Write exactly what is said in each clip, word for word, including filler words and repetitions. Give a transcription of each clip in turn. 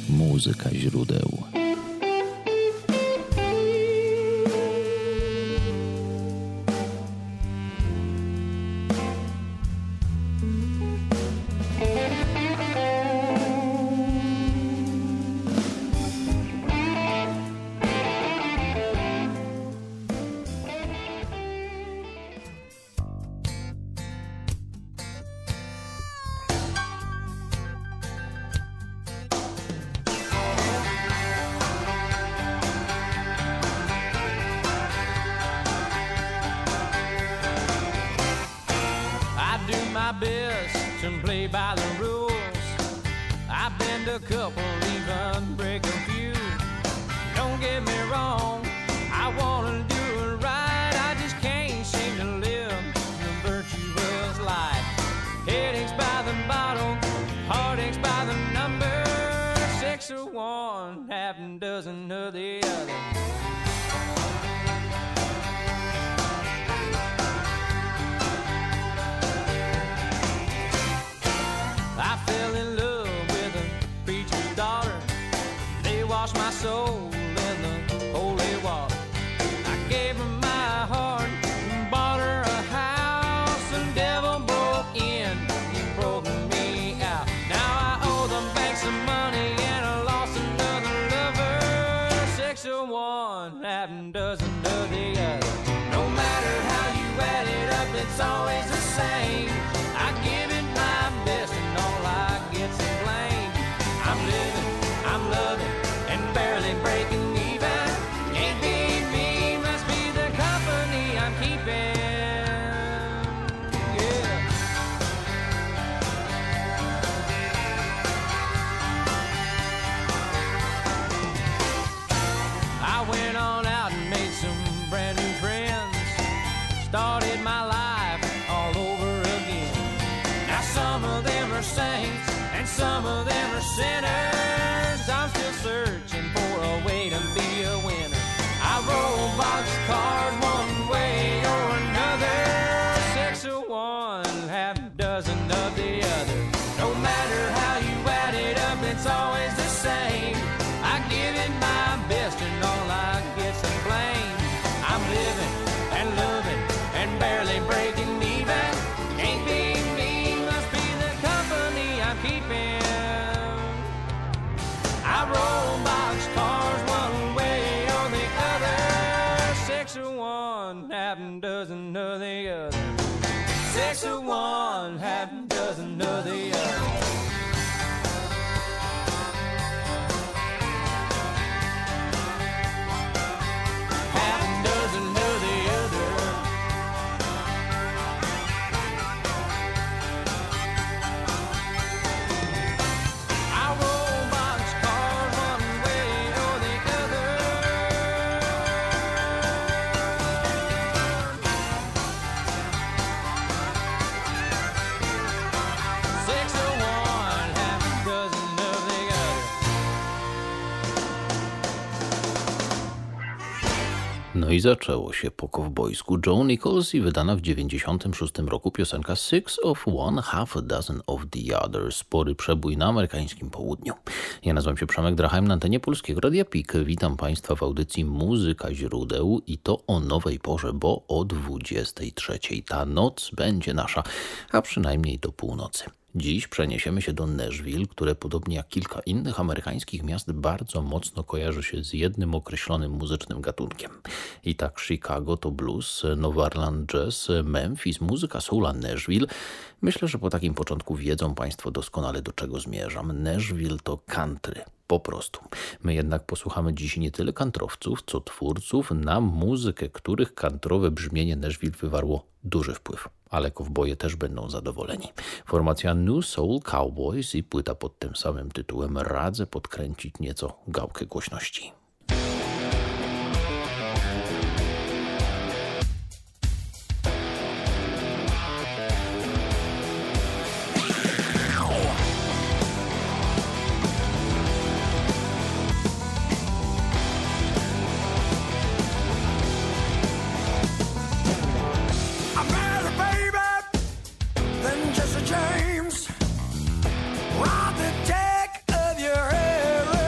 Muzyka źródeł. My best to play by the rules. I've been to a couple, even break a few. Don't get me wrong, I wanna do it right. I just can't seem to live the virtuous life. Headaches by the bottle, heartaches by the number. Six of one, half a dozen of the other. I fell in love with a preacher's daughter. They washed my soul in the holy water. I gave her my heart and bought her a house. The devil broke in, he broke me out. Now I owe the bank some money and I lost another lover. Six of one, half a dozen of the other. No matter how you add it up, it's always the same. I give it my best and all I get's a blame. I'm living, I'm loving, and barely breaking even. Can't be me, must be the company I'm keeping. Yeah. I went on out and made some brand new friends. Started my life all over again. Now some of them are saints and some of them are sinners. I'm still searching for a way to be a winner. I roll boxcars one way or another. Six of one, half a dozen of the other. No matter how you add it up, it's always the same. I give it my best and all I get's a blame. I'm living and loving and barely breaking even. Can't be me, must be the company I'm keeping. I roll boxcars one way or the other. Six of one, half a dozen of the other. Six of one, half a dozen of the other. Half a dozen of the other. I roll boxcars one way or the other. Six of one, half a dozen of the other. No i zaczęło się po kowbojsku. Joe Nichols i wydana w dziewięćdziesiątym szóstym roku piosenka Six of One, Half a Dozen of the Other. Spory przebój na amerykańskim południu. Ja nazywam się Przemek Drachheim, na antenie Polskiego Radia P I K. Witam Państwa w audycji Muzyka źródeł i to o nowej porze, bo o dwudziestej trzeciej. Ta noc będzie nasza, a przynajmniej do północy. Dziś przeniesiemy się do Nashville, które podobnie jak kilka innych amerykańskich miast bardzo mocno kojarzy się z jednym określonym muzycznym gatunkiem. I tak Chicago to blues, Nowy Orleans jazz, Memphis, muzyka soula, Nashville. Myślę, że po takim początku wiedzą Państwo doskonale, do czego zmierzam. Nashville to country. Po prostu. My jednak posłuchamy dziś nie tyle kantrowców, co twórców, na muzykę których kantrowe brzmienie Nashville wywarło duży wpływ. Ale kowboje też będą zadowoleni. Formacja New Soul Cowboys i płyta pod tym samym tytułem. Radzę podkręcić nieco gałkę głośności. James, rob the deck of your aeroplane.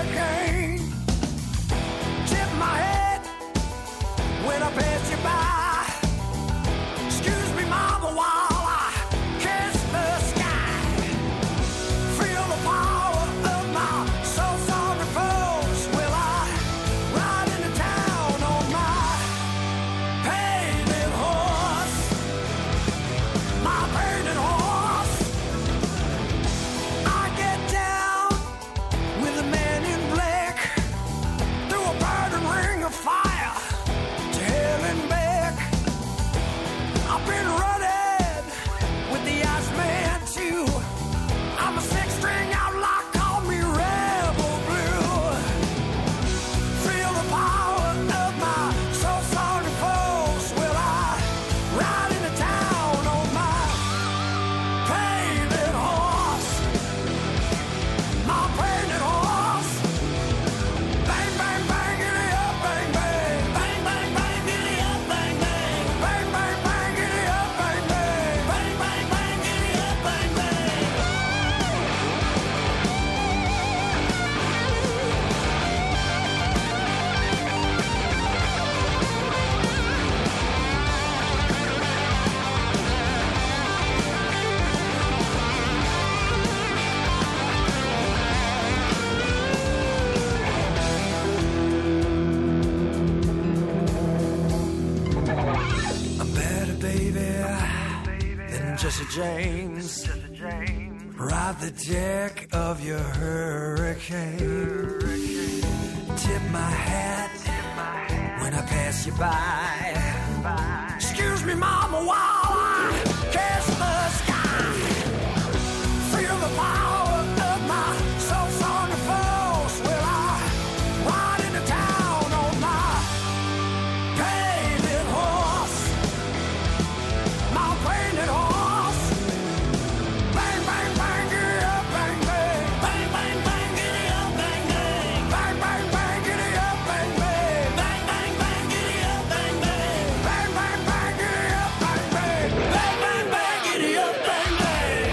Jesse James. Ride the deck of your hurricane. Tip my hat when I pass you by. Excuse me, mama, while I kiss the sky. Feel the power of my soul's on the force. Will I ride into town on my painted horse? My painted horse. Bang, bang, bang, giddy up, bang, bang. Bang, bang, bang, giddy up, bang, bang. Bang, bang, bang, giddy up, bang, bang. Bang, bang, bang, giddy up, bang, bang. Bang, bang, bang, giddy up, bang, bang. Bang, bang, bang, giddy up, bang, bang.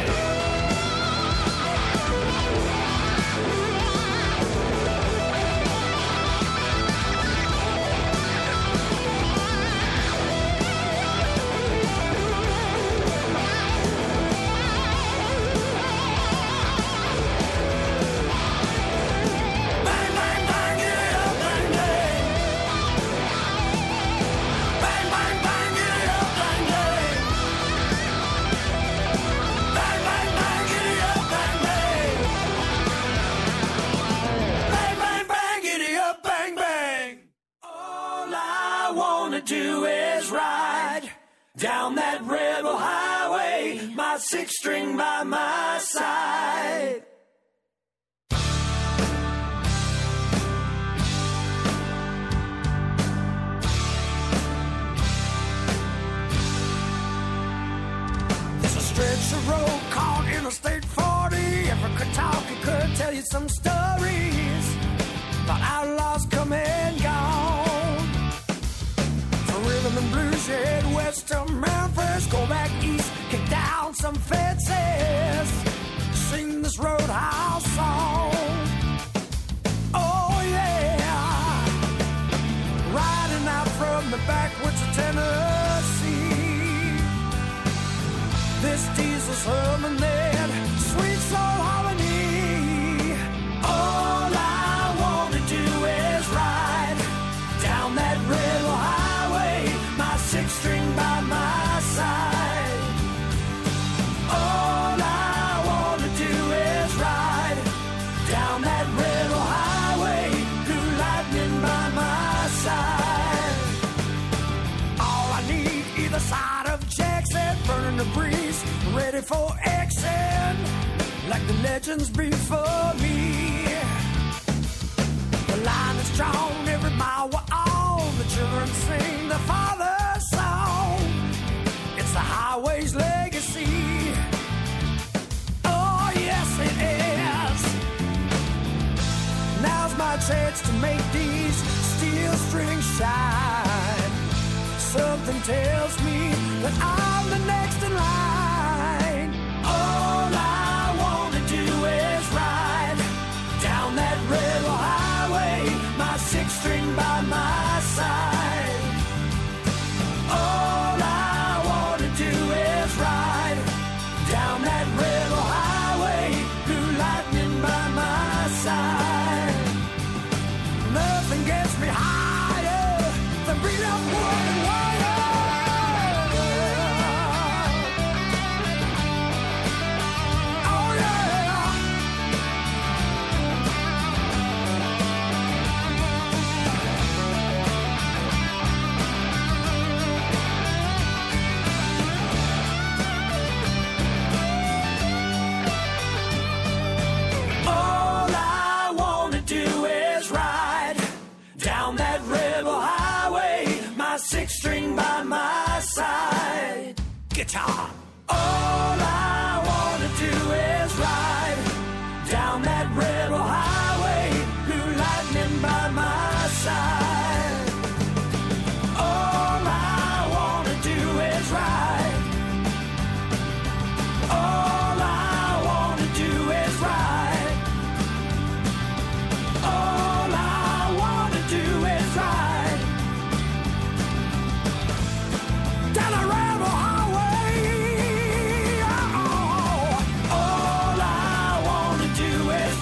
Bang, bang, bang, giddy up, bang, bang. Bang, bang, bang, giddy up, bang, bang. Bang, bang, bang, giddy up, bang, bang. Bang, bang, bang, giddy up, bang, bang. All I wanna do is ride down that rebel highway, my six string by my side. There's a stretch of road called Interstate forty. If I could talk, I could tell you some stories about outlaws come and gone. For rhythm and blues, head west to Memphis, go back east, kick down some fences, sing this roadhouse song. Oh yeah, riding out from the backwoods of Tennessee. This diesel's humming that sweet soul harmony. All I wanna do is ride down that rebel highway, my six string by my side. All I wanna do is ride down that rebel highway, blue lightning by my side. All I need either side of Jackson, burning the breeze, ready for action, like the legends before me. The line is drawn every mile we're on. The children sing the father's song. It's the highway's legacy. Oh yes it is. Now's my chance to make these steel strings shine. Something tells me that I'm the next in line. All I wanna do is ride down that rebel highway, my six string by my side. All I wanna do is ride down that rebel highway, blue lightning by my side. Nothing gets me higher than beat up wood and wire. Oh yeah. All I wanna do is ride down that rebel highway, my six string by my side. Guitar. All I wanna do is ride down that rebel highway, blue lightning by my side. All I wanna do is ride. All I wanna do is ride. All I wanna do is ride down a rebel highway. Oh, all I wanna do is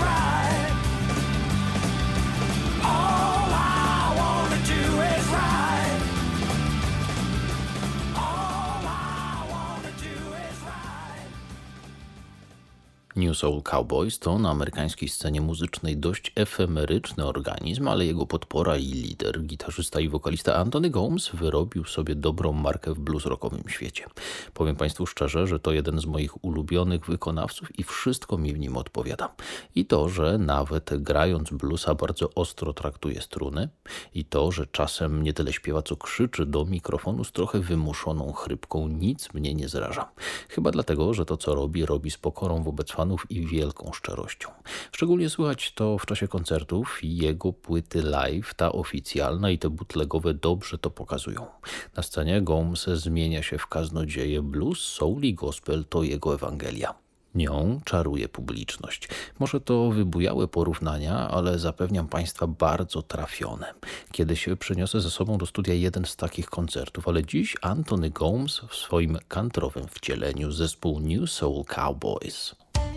New Soul Cowboys to na amerykańskiej scenie muzycznej dość efemeryczny organizm, ale jego podpora i lider, gitarzysta i wokalista Antony Gomes wyrobił sobie dobrą markę w blues rockowym świecie. Powiem Państwu szczerze, że to jeden z moich ulubionych wykonawców i wszystko mi w nim odpowiada. I to, że nawet grając bluesa bardzo ostro traktuje struny, i to, że czasem nie tyle śpiewa, co krzyczy do mikrofonu z trochę wymuszoną chrypką, nic mnie nie zraża. Chyba dlatego, że to co robi, robi z pokorą wobec fanów i wielką szczerością. Szczególnie słychać to w czasie koncertów i jego płyty live, ta oficjalna i te bootlegowe dobrze to pokazują. Na scenie Gomes zmienia się w kaznodzieję, blues, soul i gospel to jego ewangelia. Nią czaruje publiczność. Może to wybujałe porównania, ale zapewniam Państwa bardzo trafione. Kiedyś przyniosę ze sobą do studia jeden z takich koncertów, ale dziś Antony Gomes w swoim kantrowym wcieleniu, zespół New Soul Cowboys.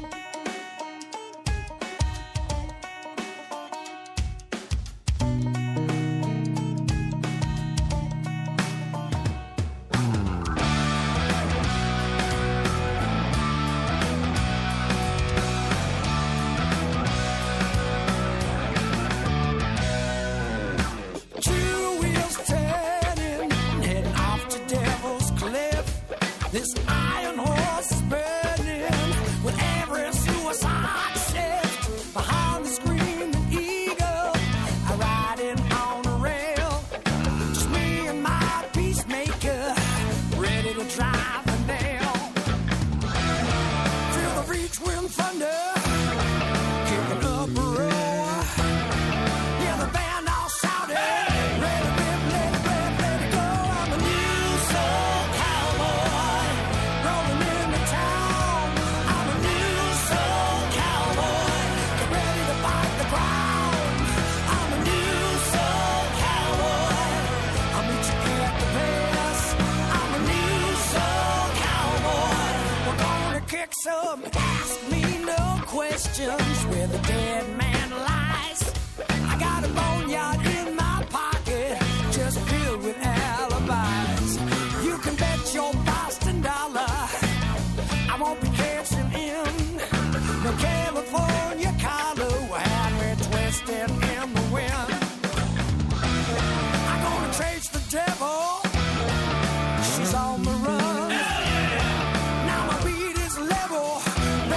Ask me no questions where the dead man lies. I got a boneyard in my pocket, just filled with alibis. You can bet your Boston dollar I won't be catching in no California collar while we're twisted in the wind. I'm gonna chase the devil, she's on the run.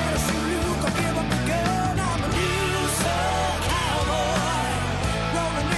Rolling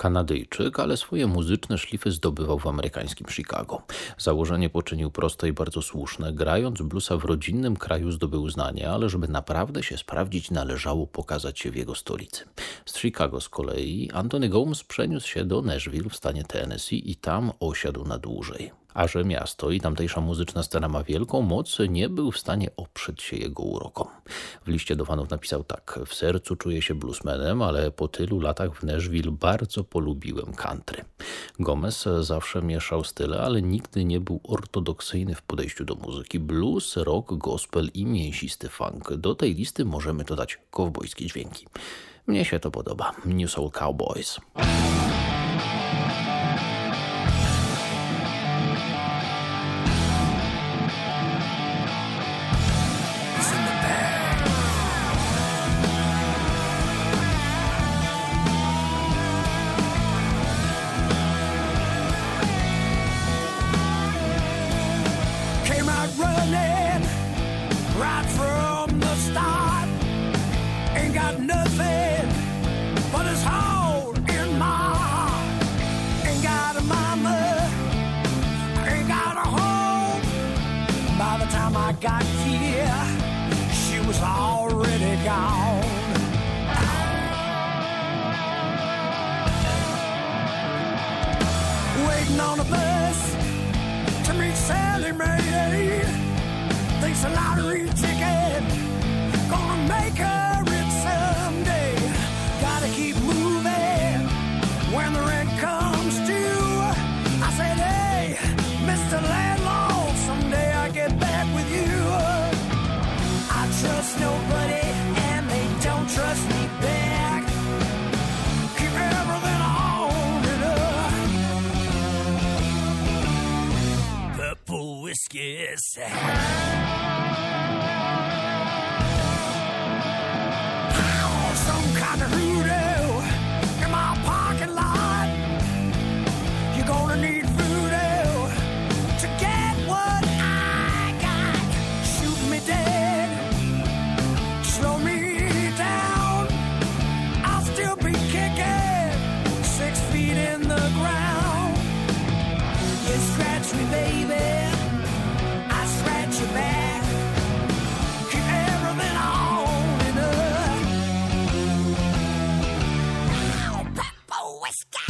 Kanadyjczyk, ale swoje muzyczne szlify zdobywał w amerykańskim Chicago. Założenie poczynił proste i bardzo słuszne. Grając bluesa w rodzinnym kraju zdobył uznanie, ale żeby naprawdę się sprawdzić, należało pokazać się w jego stolicy. Z Chicago z kolei Anthony Gomes przeniósł się do Nashville w stanie Tennessee i tam osiadł na dłużej. A że miasto i tamtejsza muzyczna scena ma wielką moc, nie był w stanie oprzeć się jego urokom. W liście do fanów napisał tak: w sercu czuję się bluesmanem, ale po tylu latach w Nashville bardzo polubiłem country. Gomez zawsze mieszał style, ale nigdy nie był ortodoksyjny w podejściu do muzyki. Blues, rock, gospel i mięsisty funk. Do tej listy możemy dodać kowbojskie dźwięki. Mnie się to podoba. New Soul Cowboys. Got here, she was already gone. Waiting on a bus to meet Sally Mae. Thinks a lottery ticket gonna make her rich someday. Gotta keep moving when the rent comes due. I said, hey, Mister Landlord, someday I get back with you. I trust nobody and they don't trust me back. Keep everything on it up. Purple whiskey sack. Some kind of hoodoo in my parking lot. You're gonna need voodoo to get what I got. Shoot me dead, slow me down, I'll still be kicking six feet in the ground. You scratch me, baby, I scratch your back. Keep everything on and up. Ow, purple whiskey.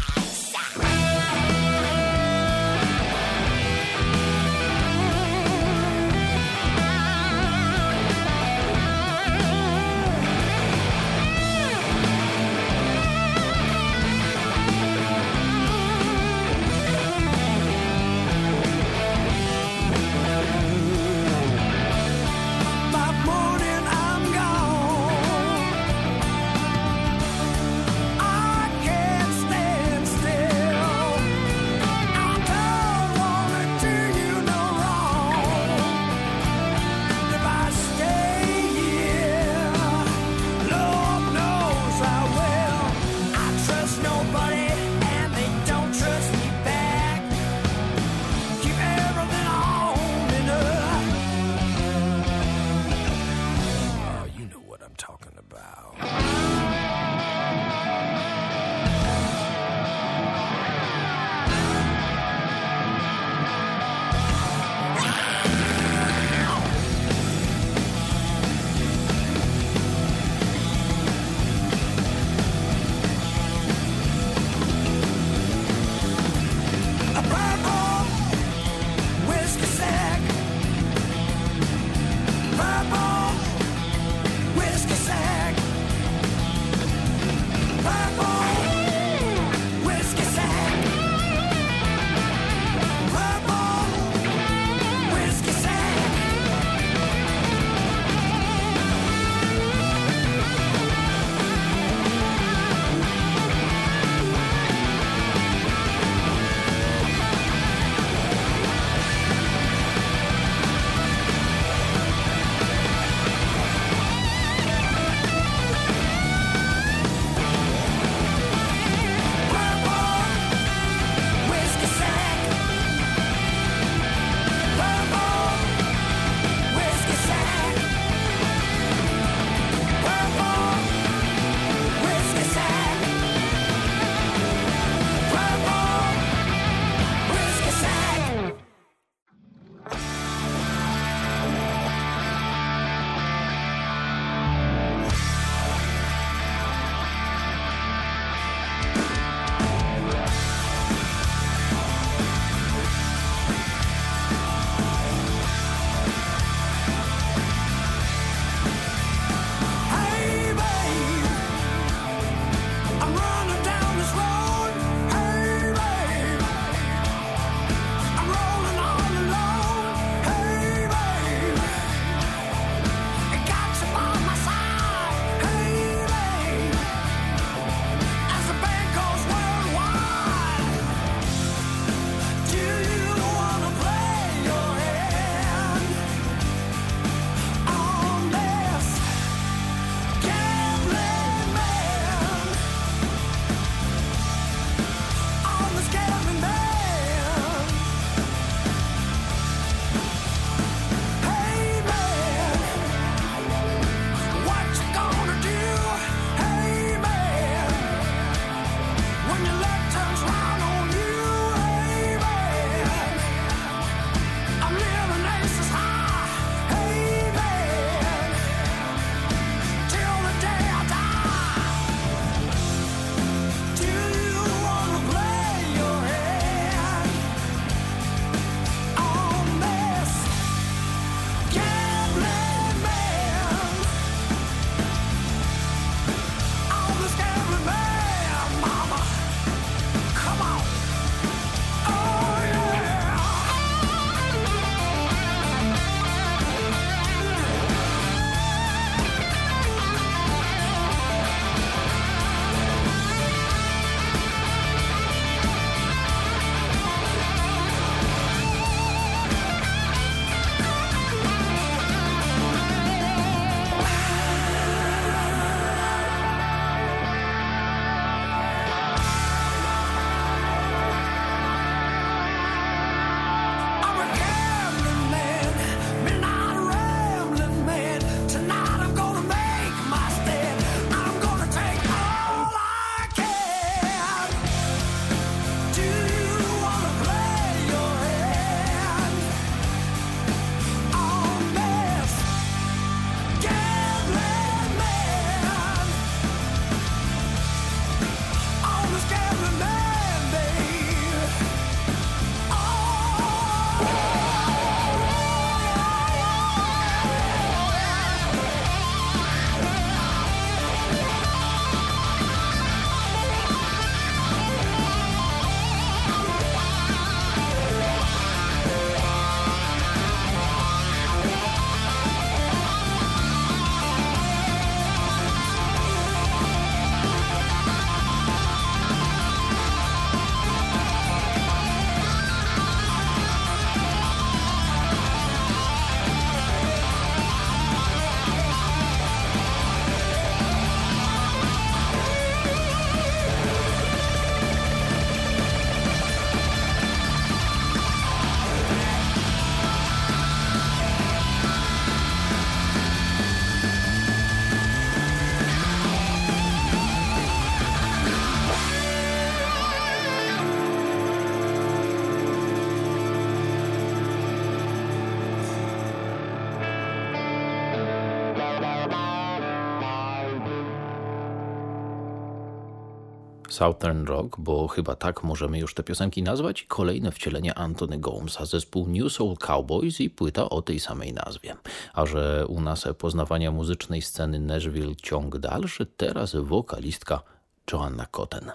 Southern Rock, bo chyba tak możemy już te piosenki nazwać, kolejne wcielenie Anthony Gomesa, zespół New Soul Cowboys i płyta o tej samej nazwie. A że u nas poznawania muzycznej sceny Nashville ciąg dalszy, teraz wokalistka Joanna Cotten.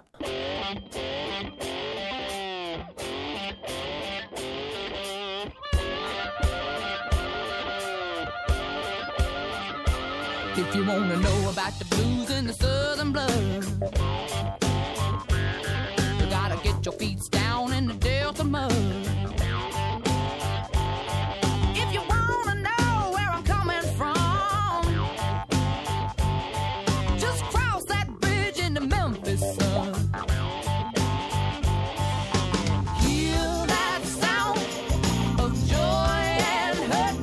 If you wanna know about the blues and the southern blood, you gotta get your feet down in the Delta mud. If you wanna know where I'm coming from, just cross that bridge into Memphis, son. Hear that sound of joy and hurt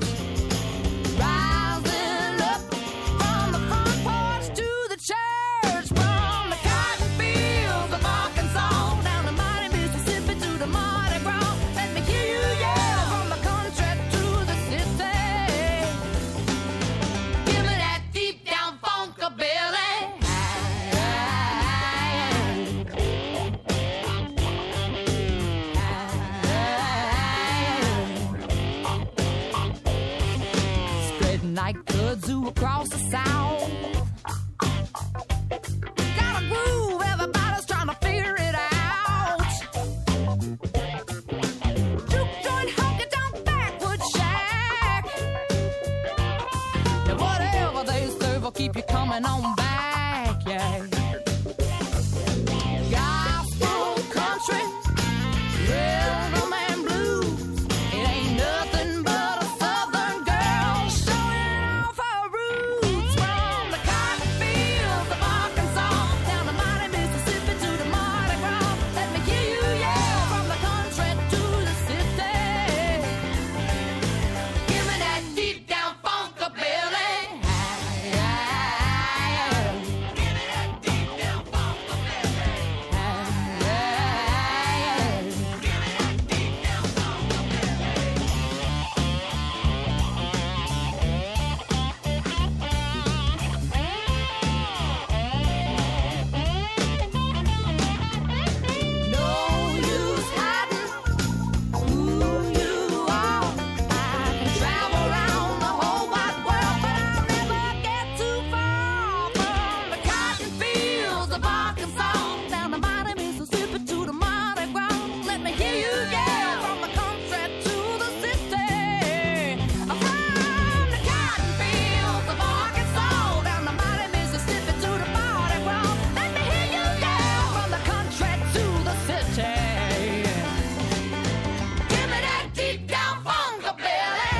rising up from the front porch to the church, from the cotton fields of Arkansas down the mighty Mississippi to the Mardi Gras. Let me hear you yell from the country to the city. Give me that deep down funkabilly. Spreading like kudzu across the South. Got a groove, everybody's trying to figure it out. Juke joint, honky tonk, backwoods shack. Yeah, whatever they serve will keep you coming on back, yeah. Gospel, country, rhythm and blues. It ain't nothing but a southern girl showing off her roots. From the cotton fields of Arkansas down the mighty Mississippi to the Mardi Gras. Let me hear you yell from the country to the city. Give me that deep down funkabilly. Give me that deep down funkabilly. Give me that deep down No use hiding who you are. I can travel around the whole wide world, but I'll never get too far from the cotton fields of Arkansas down the mighty Mississippi to the Mardi Gras. Let me hear you yell from the country to the city. From the cotton fields of Arkansas down the mighty Mississippi to the Mardi Gras. Let me hear you yell from the country to the city. Give me that deep down funkabilly.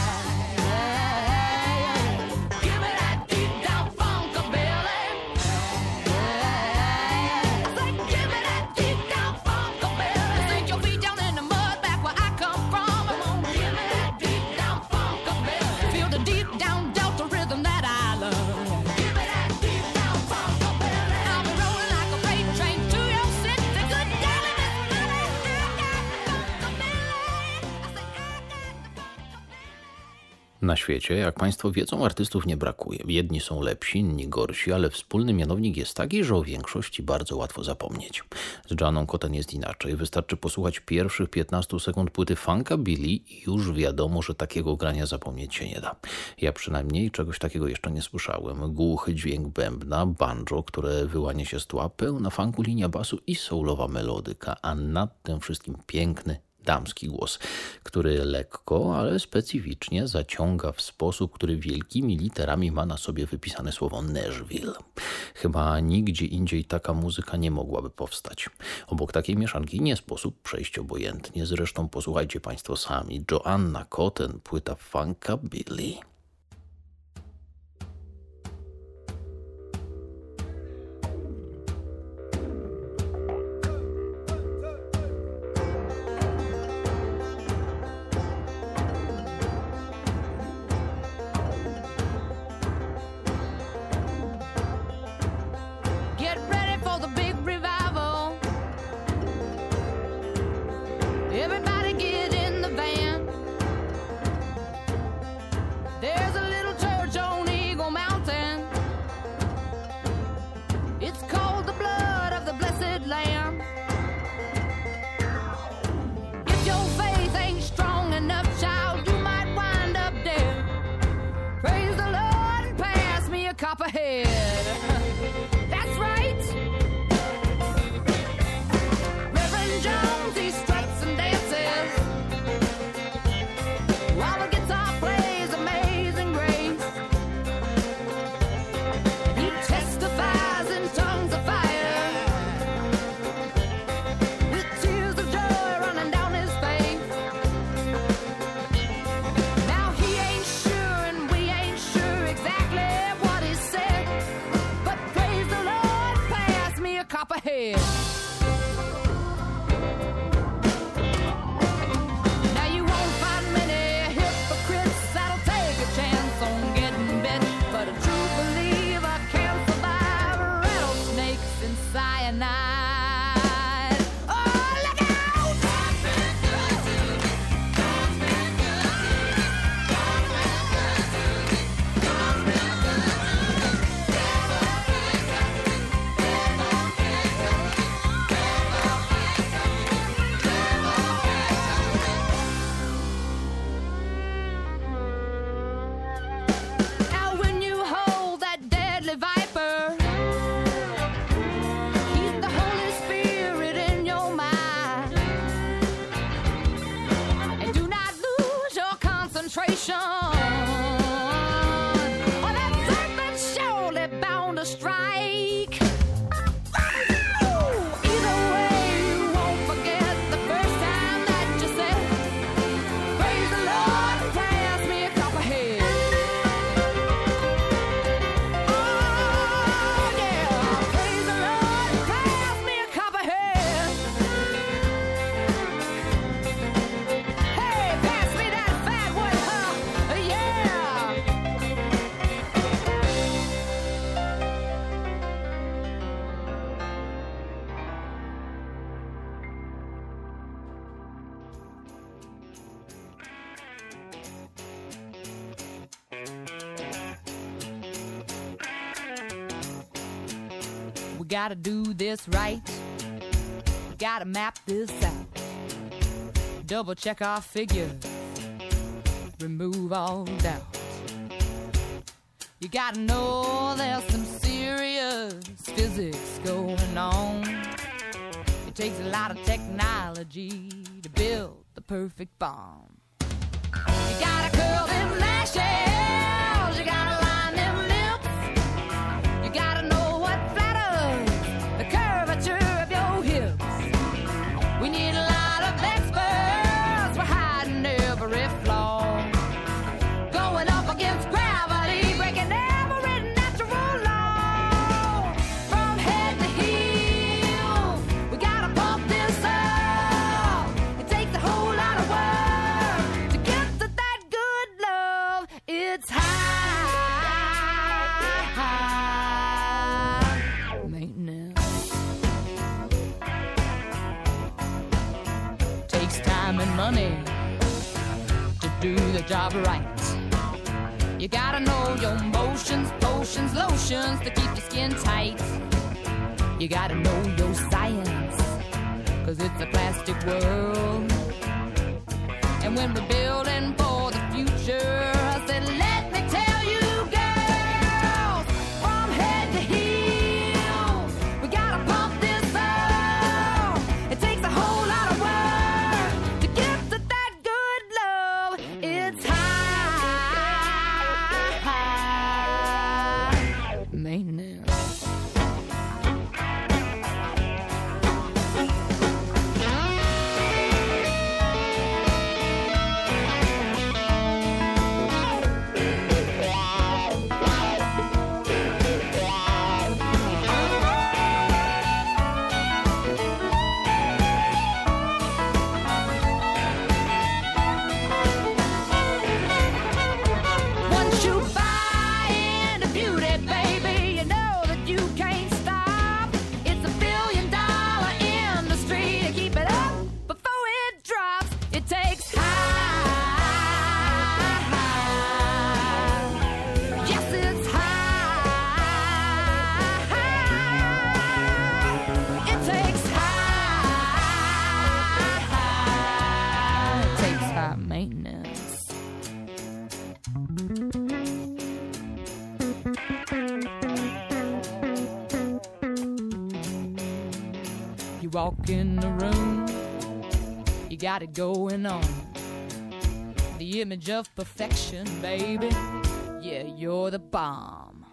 Give me that deep down funkabilly. I say, give me that deep down funkabilly. Sink your feet down in the mud back where I come from. Come on, give me that deep down funkabilly. Feel the deep down Delta rhythm that I love. Give me that deep down funkabilly. I'll be rolling like a freight train to your city. Good golly, Miss Molly, I got the funkabilly. I say, I got the funkabilly. Na świecie, jak Państwo wiedzą, artystów nie brakuje. Jedni są lepsi, inni gorsi, ale wspólny mianownik jest taki, że o większości bardzo łatwo zapomnieć. Z Joanną Cotten jest inaczej. Wystarczy posłuchać pierwszych piętnastu sekund płyty Funkabilly i już wiadomo, że takiego grania zapomnieć się nie da. Ja przynajmniej czegoś takiego jeszcze nie słyszałem. Głuchy dźwięk bębna, banjo, które wyłania się z tła, pełna funku linia basu i soulowa melodyka, a nad tym wszystkim piękny, damski głos, który lekko, ale specyficznie zaciąga w sposób, który wielkimi literami ma na sobie wypisane słowo Nashville. Chyba nigdzie indziej taka muzyka nie mogłaby powstać. Obok takiej mieszanki nie sposób przejść obojętnie. Zresztą posłuchajcie Państwo sami. Joanna Cotten, płyta Funkabilly. Get ready for the big revival. Everybody get in the van. ocean. Oh, that something's surely bound to strike. Either way, you won't forget the first time that you said, praise the Lord, pass me a cup of head. Oh, yeah, praise the Lord, pass me a cup of head. Hey, pass me that fat one, huh? Yeah. We gotta do this right. Gotta map this out. Double check our figures. Remove all doubt. You gotta know there's some serious physics going on. It takes a lot of technology to build the perfect bomb. You gotta curl them lashes. You gotta line them lips. You gotta know what flatters the curvature of your hips. We need a lot of experts for hiding every flaw. Going up against gravity, breaking every natural law. From head to heel, we gotta pump this up. It takes a whole lot of work to get to that good love. It's high maintenance. Takes time and money to do the job right. You gotta know your motions, potions, lotions to keep your skin tight. You gotta know your science, cause it's a plastic world. And when we're building for the future, I said, let me tell you, girls, from head to heel, we gotta pump this up. It takes a whole lot of work to get to that good love. It's high maintenance. Once you buy into beauty, baby, you know that you can't stop. It's a billion dollar industry to keep it up before it drops. It takes high. Yes, it's high. It takes high. It takes high maintenance. You walk in the room, you got it going on. The image of perfection, baby. Yeah, you're the bomb.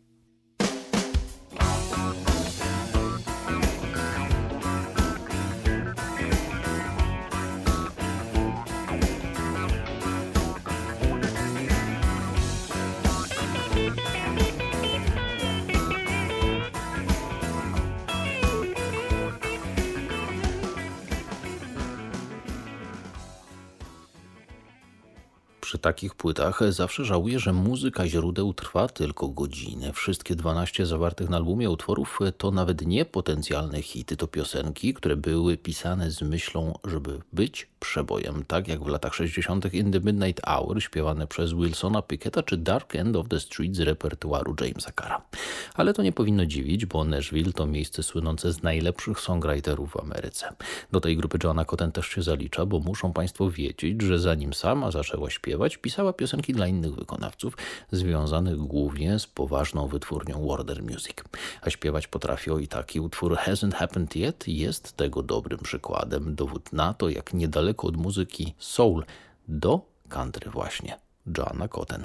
Przy takich płytach zawsze żałuję, że muzyka źródeł trwa tylko godzinę. Wszystkie dwanaście zawartych na albumie utworów to nawet nie potencjalne hity, to piosenki, które były pisane z myślą, żeby być przebojem. Tak jak w latach sześćdziesiątych In the Midnight Hour śpiewane przez Wilsona Picketta czy Dark End of the Street z repertuaru Jamesa Carra. Ale to nie powinno dziwić, bo Nashville to miejsce słynące z najlepszych songwriterów w Ameryce. Do tej grupy Johna Cotton też się zalicza, bo muszą Państwo wiedzieć, że zanim sama zaczęła śpiewać, pisała piosenki dla innych wykonawców, związanych głównie z poważną wytwórnią Warner Music. A śpiewać potrafi o i taki utwór Hasn't Happened Yet jest tego dobrym przykładem. Dowód na to, jak niedaleko od muzyki soul do country właśnie Joanna Cotten.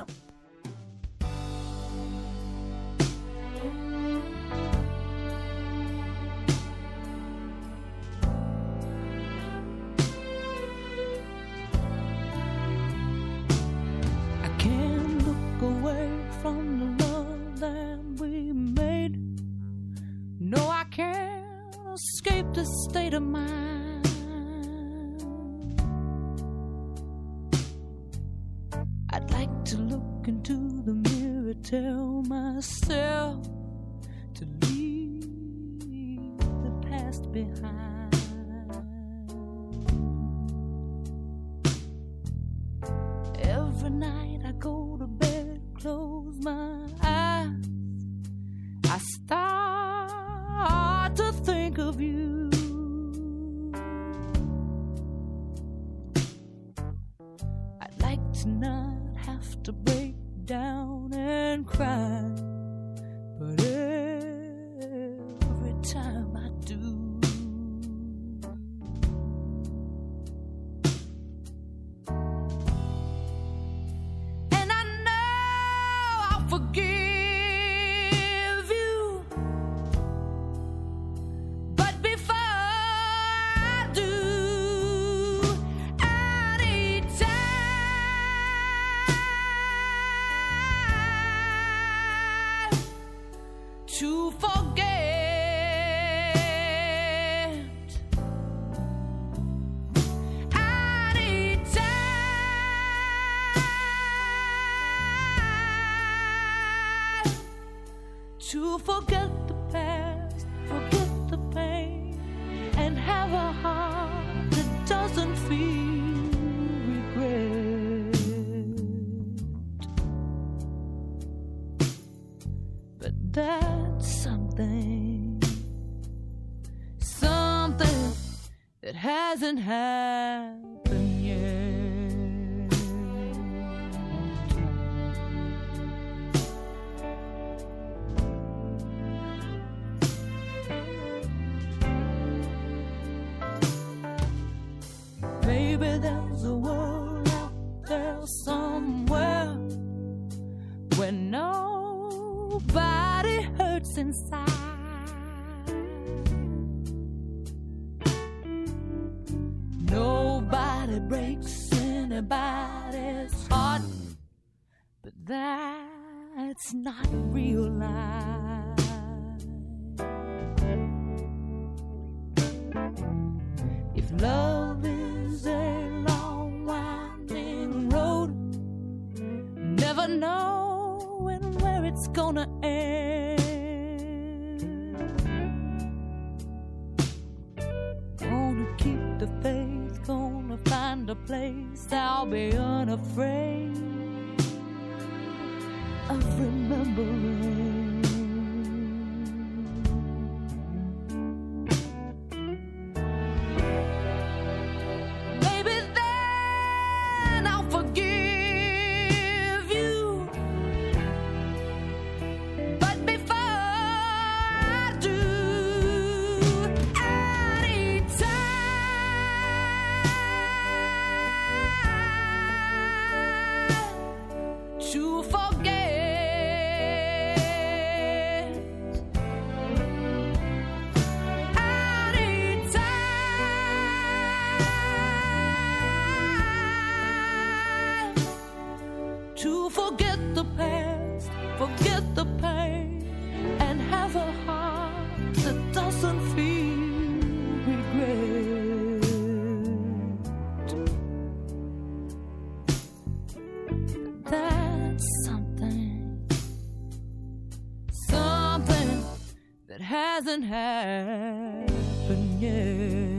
Can't look away from the love that we made. No, I can't escape this state of mind. I'd like to look into the mirror, tell myself to leave the past behind. Every night I go to bed, close my eyes, I start to think of you. I'd like to not have to break down and cry, but every time I do, forgive you, but before I do, I need time to forget. I need time to forget the past, forget the pain, and have a heart that doesn't feel regret. But that's something, something that hasn't happened yet. Maybe there's a world out there somewhere where nobody hurts inside. Nobody breaks anybody's heart, but that's not real life. If love is a long winding road, never knowing where it's gonna end, gonna keep the faith, gonna find a place I'll be unafraid of remembering. To forget, I need time to forget the past, forget the pain, and have a heart that doesn't feel regret. That's something, something that hasn't happened yet.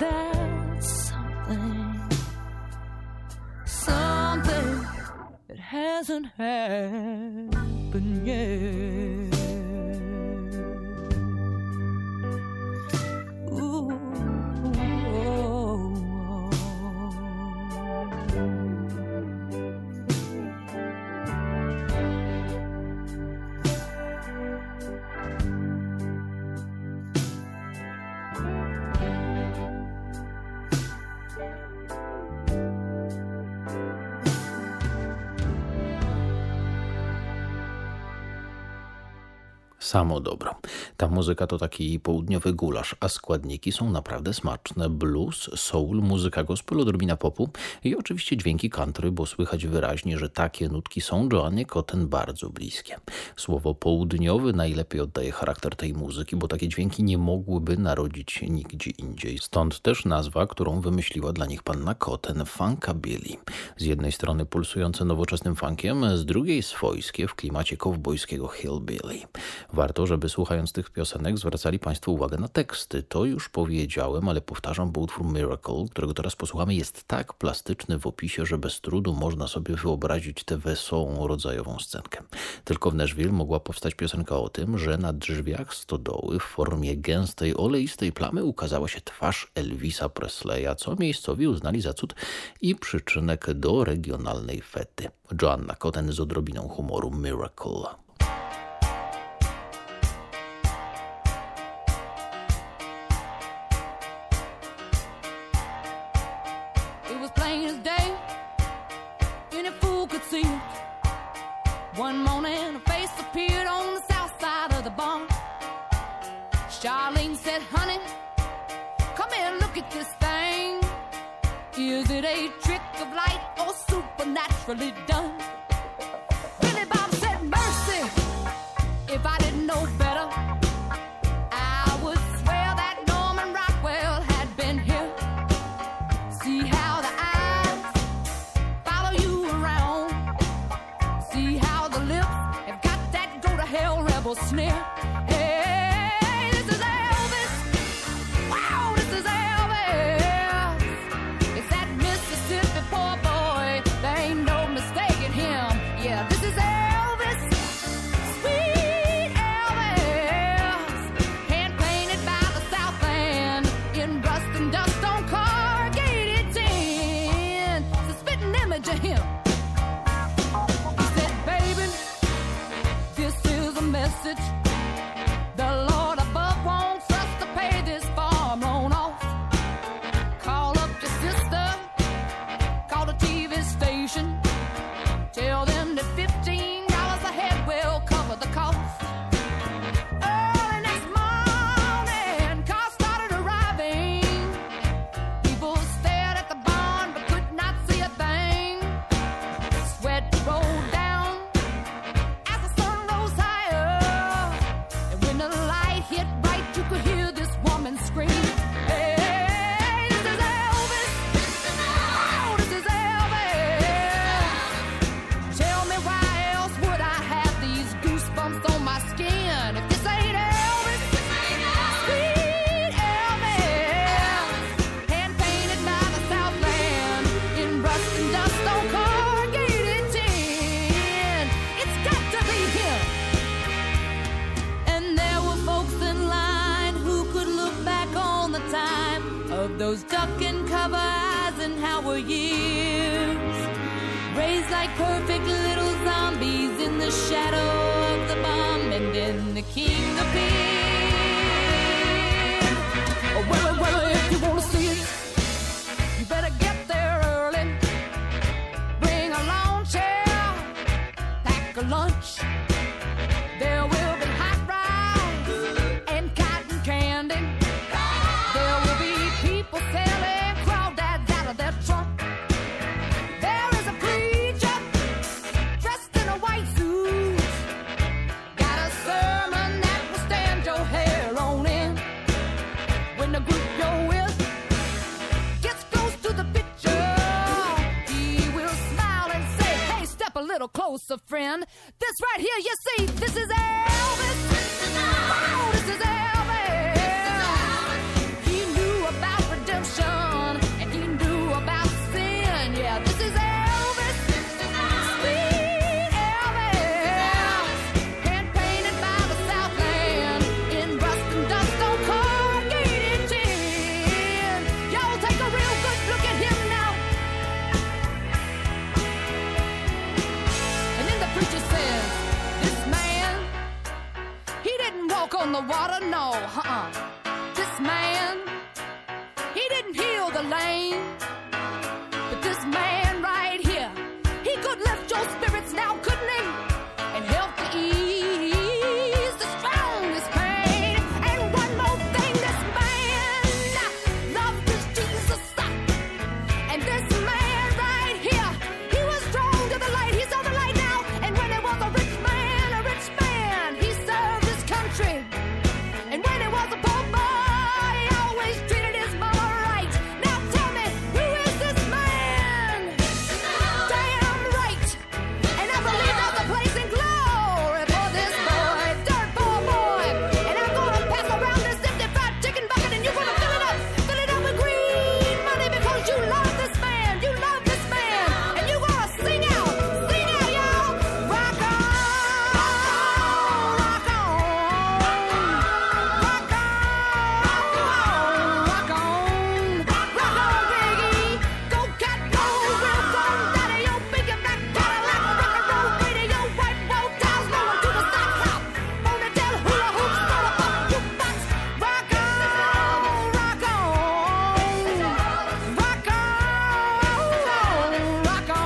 that's something, something that hasn't happened yet. Ooh, oh, Samo dobro. Ta muzyka to taki południowy gulasz, a składniki są naprawdę smaczne. Blues, soul, muzyka gospel, odrobina popu i oczywiście dźwięki country, bo słychać wyraźnie, że takie nutki są Joannie Cotton bardzo bliskie. Słowo południowy najlepiej oddaje charakter tej muzyki, bo takie dźwięki nie mogłyby narodzić się nigdzie indziej. Stąd też nazwa, którą wymyśliła dla nich panna Cotton, funkabilly. Z jednej strony pulsujące nowoczesnym funkiem, z drugiej swojskie w klimacie kowbojskiego hillbilly. Warto, żeby słuchając tych piosenek zwracali Państwo uwagę na teksty. To już powiedziałem, ale powtarzam, bo utwór Miracle, którego teraz posłuchamy, jest tak plastyczny w opisie, że bez trudu można sobie wyobrazić tę wesołą, rodzajową scenkę. Tylko w Nashville mogła powstać piosenka o tym, że na drzwiach stodoły w formie gęstej, oleistej plamy ukazała się twarz Elvisa Presleya, co miejscowi uznali za cud i przyczynek do regionalnej fety. Joanna Cotton z odrobiną humoru Miracle. One morning, a face appeared on the south side of the barn. Charlene said, honey, come here and look at this thing. Is it a trick of light or supernaturally done? Billy Bob said, mercy, if I didn't know better, I would swear that Norman Rockwell had been here. See how the eyes follow you around. See how the lips have got that go-to-hell rebel sneer. Hey, this is Elvis. Wow, this is Elvis. It's that Mississippi poor boy. There ain't no mistaking him. Yeah, this is Elvis. Sweet Elvis. Hand-painted by the Southland in rust and dust on corrugated tin. It's a spitting image of him. Message. The Lord above wants us to pay this farm loan off. Call up your sister, call the T V station, tell them that fifteen dollars a head will cover the cost. Early next morning, cars started arriving. People stared at the barn but could not see a thing. Sweat rolled down as the sun rose high. Hit right, you could hear this woman scream. Hey, this is Elvis. Oh, this is Elvis. Tell me why else would I have these goosebumps on my skin if this ain't Elvis? Sweet Elvis. Hand painted by the Southland in rust and dust on corrugated tin. It's got to be him. And there were folks in line who could look back on the time of those duck and cover eyes and how were years raised like perfect little zombies in the shadow of the bomb, and then the king appeared. Oh, well, well, if you want to see it, you better get there early. Bring a lawn chair, pack a lunch. There will be hot rice and cotton candy. There will be people selling crawdads out of their trunk. There is a preacher dressed in a white suit. Got a sermon that will stand your hair on end. When the group you're with gets close to the picture, he will smile and say, hey, step a little closer, friend. This right here, you see, this is Elvis. Oh, this is Elvis. He knew about redemption. didn't walk on the water, no, uh-uh. This man, he didn't heal the lame. But this man right here, he could lift your spirits now, couldn't he? And help to ease the strongest pain. And one more thing, this man loved his Jesus. And this man right here, he was drawn to the light. He saw the light now. And when he was a rich man, a rich man, he served his country. And when he was a poor boy, he always treated his mama right. Now tell me, who is this man? Damn right. And I believe there's a place in glory for this boy, dirt poor boy. And I'm gonna pass around this empty fried chicken bucket, and you're gonna fill it up, fill it up with green money because you love this man, you love this man, and you're gonna sing out, sing out, y'all. Rock on, rock on, rock on, rock on, rock on, Biggie. Go cat, go, Wilson, daddy, yo, big and black Cadillac, rock and roll radio, white roll towels, rolling to the sock hop, ponytail, hula hoops, roll up, jukebox. Rock on, rock on, rock on, rock on, rock on, rock on.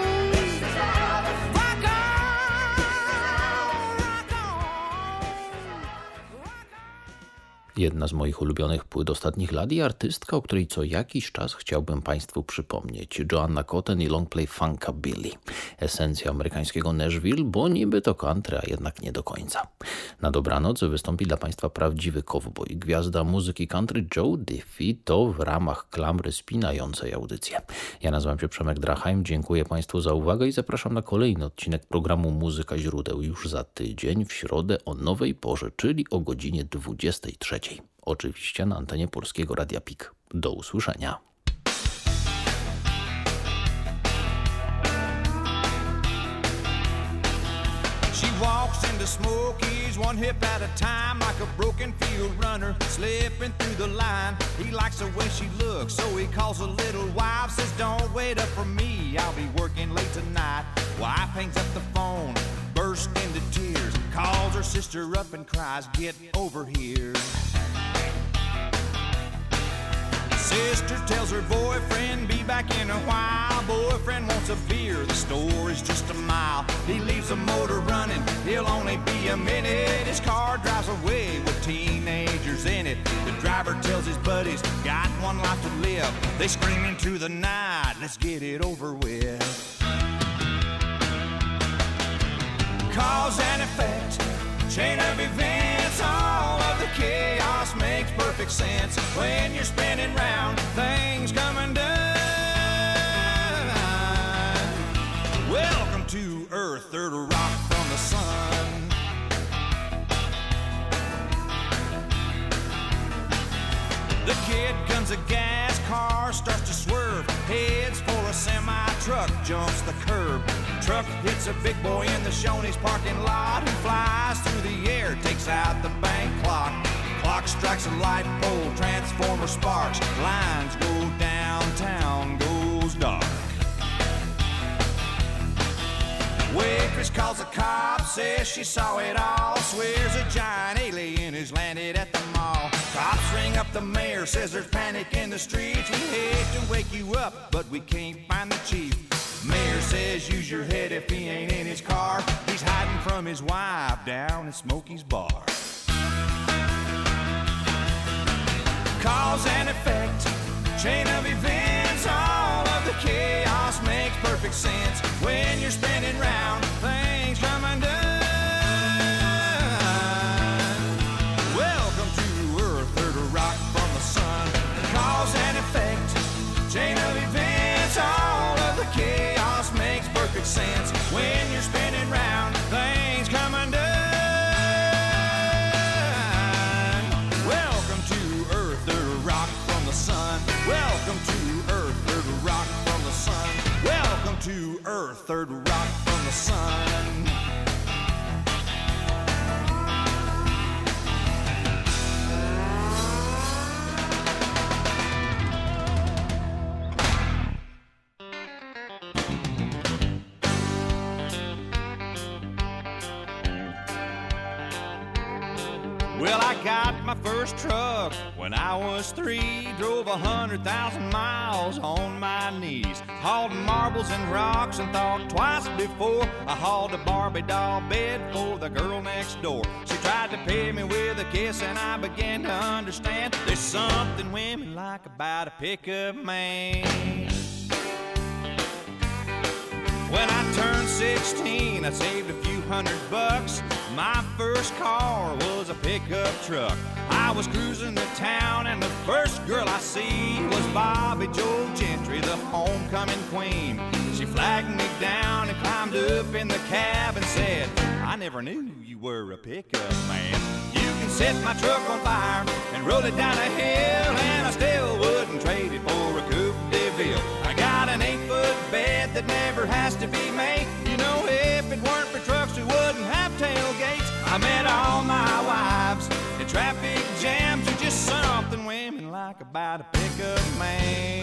Jedna z moich ulubionych płyt ostatnich lat i artystka, o której co jakiś czas chciałbym Państwu przypomnieć. Joanna Cotton i Longplay Funkabilly. Esencja amerykańskiego Nashville, bo niby to country, a jednak nie do końca. Na dobranoc wystąpi dla Państwa prawdziwy cowboy. Gwiazda muzyki country Joe Diffie to w ramach klamry spinającej audycję. Ja nazywam się Przemek Drachheim, dziękuję Państwu za uwagę i zapraszam na kolejny odcinek programu Muzyka Źródeł już za tydzień w środę o nowej porze, czyli o godzinie dwudziestej trzeciej. Oczywiście na antenie Polskiego Radia P I K. Do usłyszenia. She walks into Smokies one hip at a time like a broken field runner slipping through the line. He likes the way she looks, so he calls a little wife, says don't wait up for me, I'll be working late tonight. Wife hangs up the phone, bursts into tears, calls her sister up and cries, get over here. Sister tells her boyfriend, be back in a while. Boyfriend wants a beer, the store is just a mile. He leaves the motor running, he'll only be a minute. His car drives away with teenagers in it. The driver tells his buddies, got one life to live. They scream into the night, let's get it over with. Cause and effect, chain of events, all of the chaos makes perfect sense when you're spinning round, things come undone. Welcome to Earth, third rock from the sun. The kid guns a gas, car starts to swerve, heads for a semi-truck, jumps the curb. Truck hits a big boy in the Shoney's parking lot, who flies through the air, takes out the bank clock. Clock strikes a light pole, transformer sparks, lines go downtown, goes dark. Waitress calls the cops, says she saw it all, swears a giant alien has landed at the mall. Cops ring up the mayor, says there's panic in the streets. We hate to wake you up, but we can't find the chief. Mayor says use your head if he ain't in his car. He's hiding from his wife down at Smokey's bar. Cause and effect, chain of events, all of the chaos makes perfect sense when you're spinning round, things come undone. Welcome to Earth, third rock from the sun. Cause and effect, chain of events, all of the chaos makes perfect sense when you're spinning round, things come undone. Welcome to Earth, third rock from the sun. Welcome to Earth, third rock from the sun. Welcome to Earth, third rock from the sun. Well, I got my first truck when I was three. Drove a hundred thousand miles on my knees. Hauled marbles and rocks and thought twice before I hauled a Barbie doll bed for the girl next door. She tried to pay me with a kiss and I began to understand there's something women like about a pickup man. When I turned sixteen, I saved a few hundred bucks. My first car was a pickup truck. I was cruising to town and the first girl I see was Bobby Joe Gentry, the homecoming queen. She flagged me down and climbed up in the cab and said, I never knew you were a pickup man. You can set my truck on fire and roll it down a hill, and I still wouldn't trade it for a Coupe de Ville. I got an eight-foot bed that never has to be made. You know, if it weren't for trucks, we wouldn't have tailgates. I met all my wives in traffic jams. There's just something women like about a pickup man.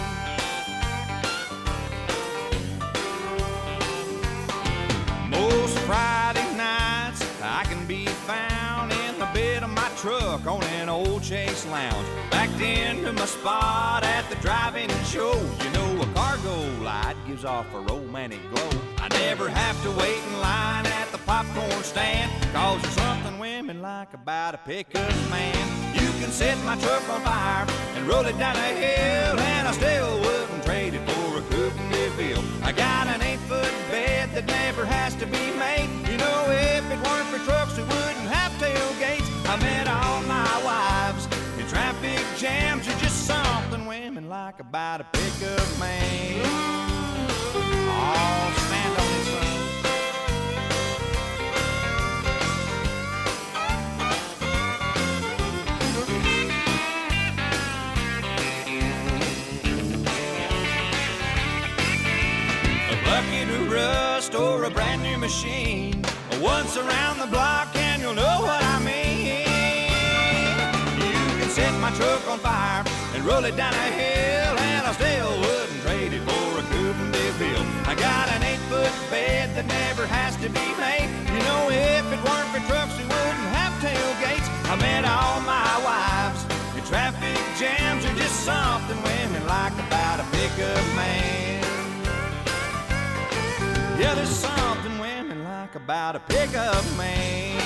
Most Friday nights I can be found in the bed of my truck on an old Chase Lounge, backed into my spot at the drive-in show. You know, a cargo light gives off a romantic glow. I never have to wait in line at the popcorn stand, cause there's something women like about a pickup man. You can set my truck on fire and roll it down a hill, and I still wouldn't trade it for a Coupe de Ville. I got an eight-foot bed that never has to be made. You know, if it weren't for trucks, we wouldn't have tailgates. I met all my wives in traffic jams. There's just something women like about a pickup man. Oh, stand on it, son. A bucket of rust or a brand new machine, once around the block and you'll know what I mean. You can set my truck on fire and roll it down a hill, and I still wouldn't trade it for a Coupe de Ville. I got an eight-foot bed that never has to be made. You know, if it weren't for trucks, we wouldn't have tailgates. I met all my wives in traffic jams. There's just something women like about a pickup man. Yeah, there's something women like about a pickup man.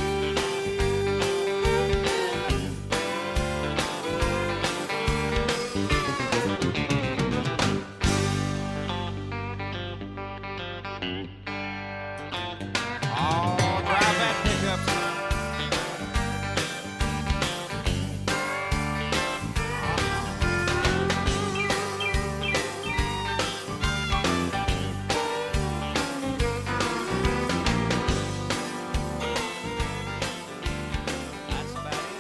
Oh, drive that pickup, son. That's about it.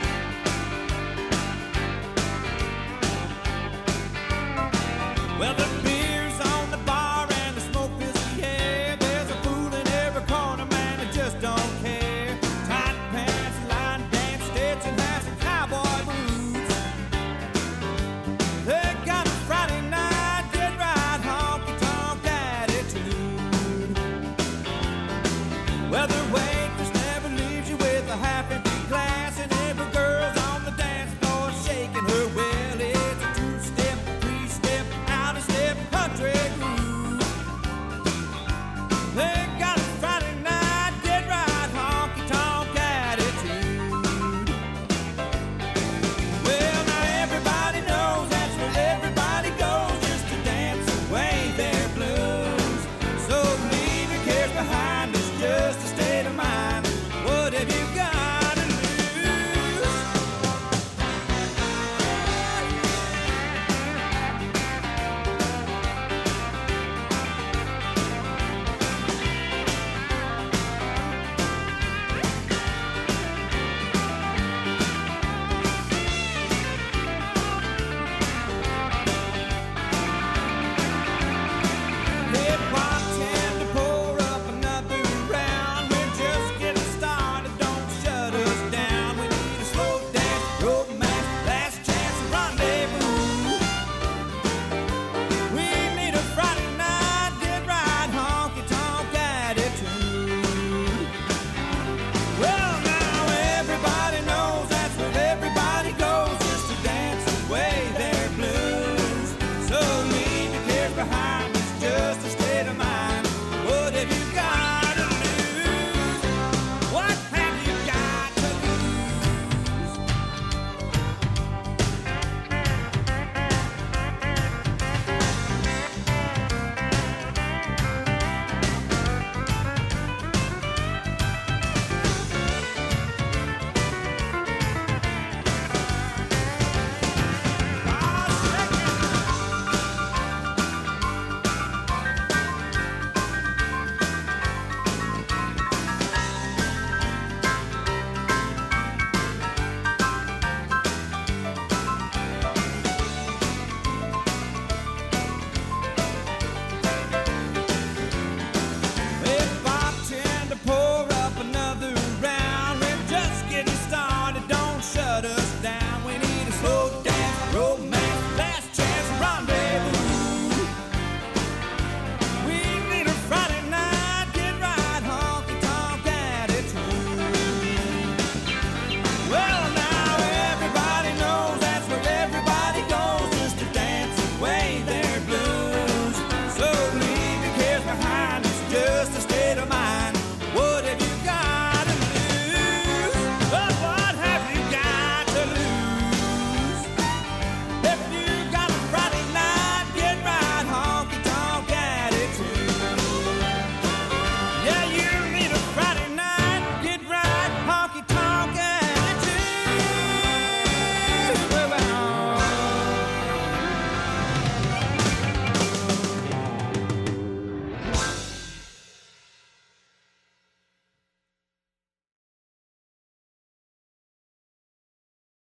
Well, the